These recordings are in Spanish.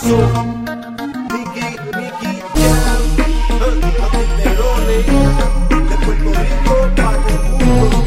paso. Nicky Jam, los titerones de Puerto Rico para el mundo.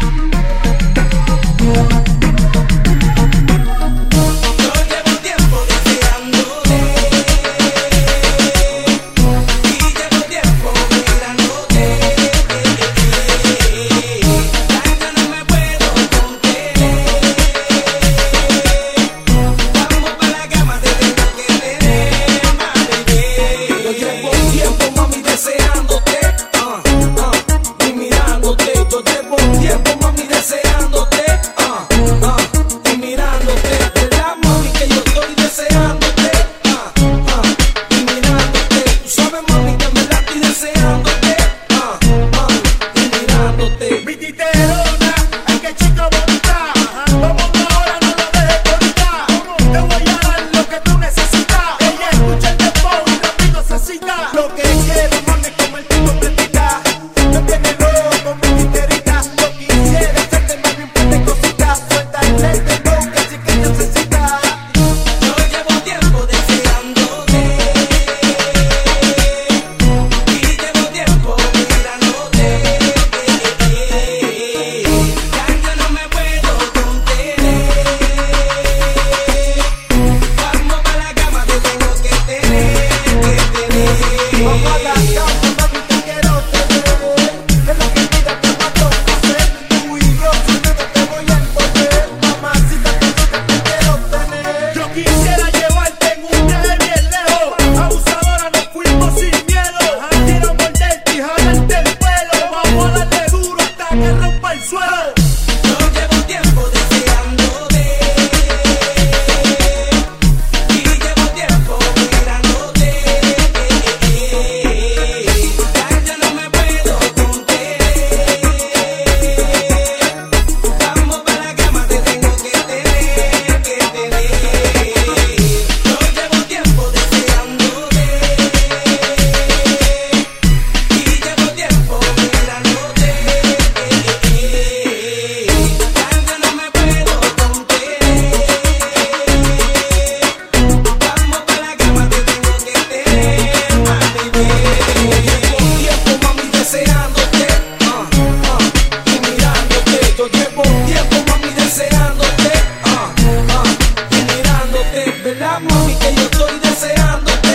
Mami, que yo estoy deseándote,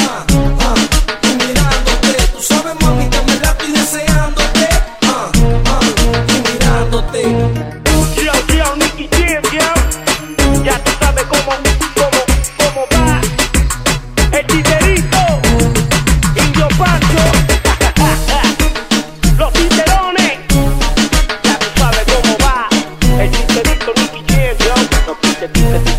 y mirándote. Tú sabes, mami, que me la estoy deseándote, y mirándote. Yo, Nicky Jam, yo. Ya tú sabes cómo va. El titerito, Indio Pancho, los titerones. Ya tú sabes cómo va. El titerito, Nicky Jam, yo. Los titerito.